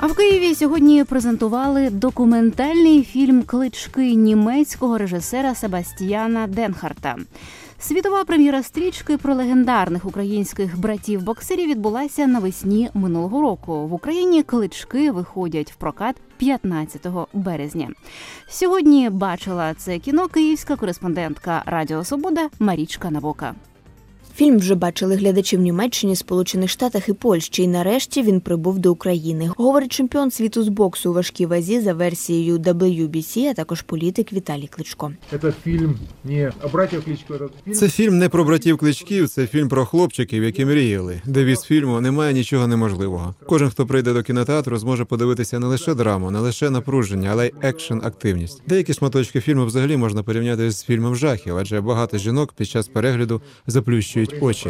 А в Києві сьогодні презентували документальний фільм «Клички» німецького режисера Себастьяна Денхарта. Світова прем'єра стрічки про легендарних українських братів-боксерів відбулася навесні минулого року. В Україні «Клички» виходять в прокат 15 березня. Сьогодні бачила це кіно київська кореспондентка Радіо Свобода Марічка Навока. Фільм вже бачили глядачі в Німеччині, Сполучених Штатах і Польщі. І нарешті він прибув до України. Говорить чемпіон світу з боксу у важкій вазі за версією WBC, а також політик Віталій Кличко. Це фільм не про братів Кличків, це фільм про хлопчиків, які мріяли. Девіз фільму «Немає нічого неможливого». Кожен, хто прийде до кінотеатру, зможе подивитися не лише драму, не лише напруження, але й екшн-активність. Деякі шматочки фільму взагалі можна порівняти з фільмом жахів, адже багато жінок під час перегляду заплющують очі.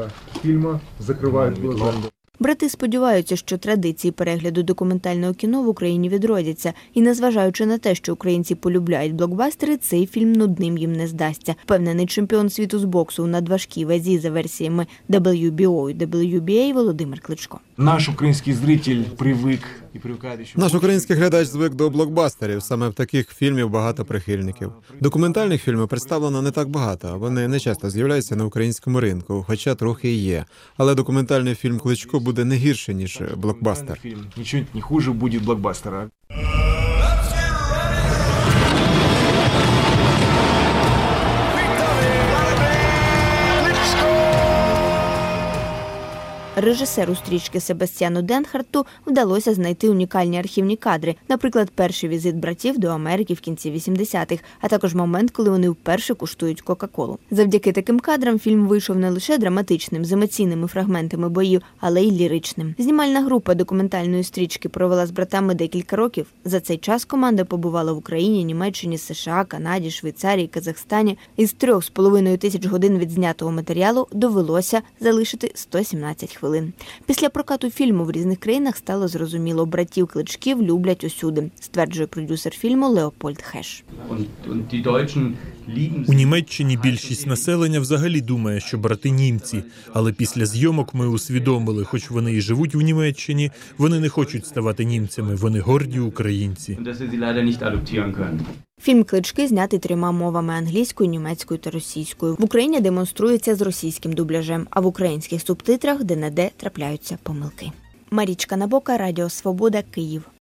Брати сподіваються, що традиції перегляду документального кіно в Україні відродяться. І незважаючи на те, що українці полюбляють блокбастери, цей фільм нудним їм не здасться. Впевнений чемпіон світу з боксу у надважкій вазі за версіями WBO і WBA Володимир Кличко. Наш український зритель привик і Наш український глядач звик до блокбастерів. Саме в таких фільмів багато прихильників. Документальних фільмів представлено не так багато. Вони не часто з'являються на українському ринку, хоча трохи і є. Але документальний фільм «Кличко» буде не гірше, ніж блокбастер. Нічого не хуже буде блокбастера. Режисеру стрічки Себастьяну Денхарту вдалося знайти унікальні архівні кадри. Наприклад, перший візит братів до Америки в кінці 80-х, а також момент, коли вони вперше куштують Кока-Колу. Завдяки таким кадрам фільм вийшов не лише драматичним, з емоційними фрагментами боїв, але й ліричним. Знімальна група документальної стрічки провела з братами декілька років. За цей час команда побувала в Україні, Німеччині, США, Канаді, Швейцарії, Казахстані. Із 3,5 тисяч годин відзнятого матеріалу довелося залишити 117 хвилин. Після прокату фільму в різних країнах стало зрозуміло, братів Кличків люблять усюди, стверджує продюсер фільму Леопольд Хеш. У Німеччині більшість населення взагалі думає, що брати німці. Але після зйомок ми усвідомили, хоч вони і живуть в Німеччині, вони не хочуть ставати німцями, вони горді українці. Фільм «Клички» знятий 3 мовами – англійською, німецькою та російською. В Україні демонструється з російським дубляжем, а в українських субтитрах де-не-де трапляються помилки. Марічка Навока, Радіо Свобода, Київ.